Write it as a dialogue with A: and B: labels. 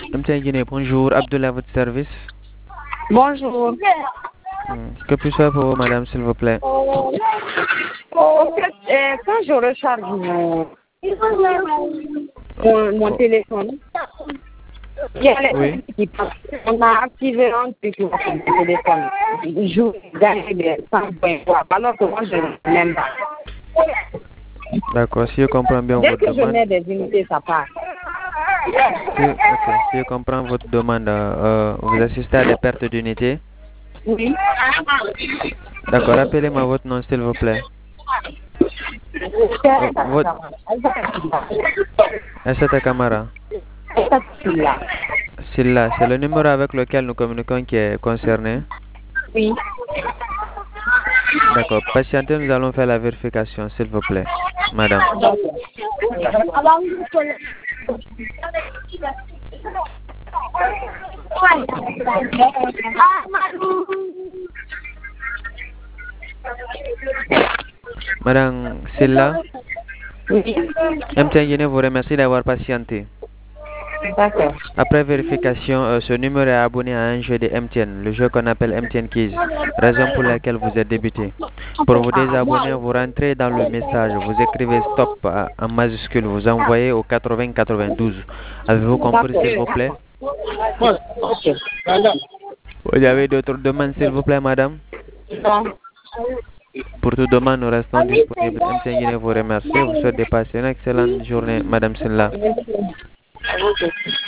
A: MTN Guinée, bonjour. Abdullah à votre service.
B: Bonjour.
A: Que puis-je faire pour vous, madame, s'il vous plaît?
B: En fait, quand je recharge mon téléphone, il y a les
A: Oui.
B: qui passent. On a activé un truc sur mon téléphone. Je gagne des 100 points, alors que moi, je ne l'aime pas.
A: D'accord, si je comprends bien
B: Dès
A: votre
B: que je
A: demande.
B: mets des unités, ça part.
A: Si je comprends votre demande, vous assistez à des pertes d'unité.
B: Oui.
A: D'accord, rappelez-moi votre nom, s'il vous plaît. Votre Aissata Kamara. Silla, c'est le numéro avec lequel nous communiquons qui est concerné.
B: Oui.
A: D'accord, patientez, nous allons faire la vérification, s'il vous plaît, madame. Madame Silla,
B: Oui.
A: MTN Guinée vous remercie d'avoir patienté.
B: D'accord.
A: Après vérification, ce numéro est abonné à un jeu de MTN, le jeu qu'on appelle MTN Keys, raison pour laquelle vous êtes débuté. Pour vous désabonner, vous rentrez dans le message, vous écrivez stop en majuscule, vous envoyez au 80 92. Avez-vous compris, s'il vous plaît?
B: Ok.
A: Vous avez d'autres demandes, s'il vous plaît, madame?
B: Non.
A: Pour toute demande, nous restons disponibles. MTN Guinée vous remercie. Vous souhaite de passer une excellente journée, madame Silla.
B: Ok.